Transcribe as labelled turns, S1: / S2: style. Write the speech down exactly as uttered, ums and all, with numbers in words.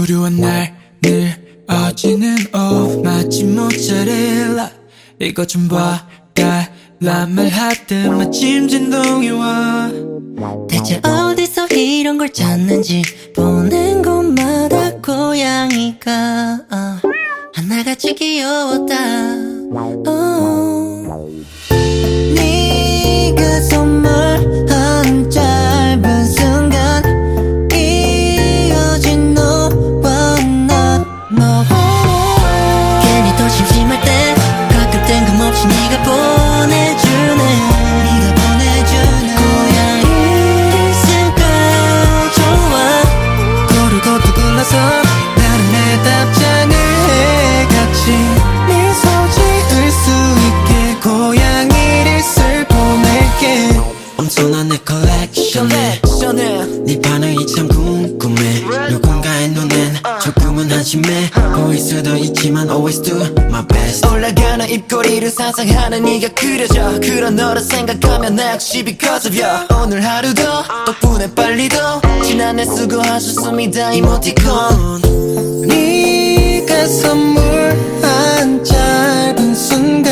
S1: 부르한 날 늘 어지는 옷 마치 모짜렐라 이것 좀 봐 달라 말하듯 마침 진동이 와.
S2: 대체 어디서 이런 걸 찾는지 보는 곳마다 고양이가 어, 하나같이 귀여웠다. 어. 네가 선물한 짧은 순간 이어진 너와 나 너. 괜히 더 심심할 때 가끔 뜬금없이 네가 보내주네. 네가 보내주네. 고양이 있을까 좋아. 고르고 또 골라서 나는 내 답장을 해. 같이 미소 지을 수 있게 고양이를 쓸 보낼게. 엄청난 내 컬렉션에 네 반응이 참 궁금해. 누군가의 눈엔 조금은 한심해 보일 수도 있지만 always do my best.
S3: 올라가는 입꼬리를 상상하는 네가 그려져. 그런 너를 생각하면 나 역시 because of you. 오늘 하루도 덕분에 빨리도 지난해 수고하셨습니다 이모티콘.
S2: 네가 선물한 짧은 순간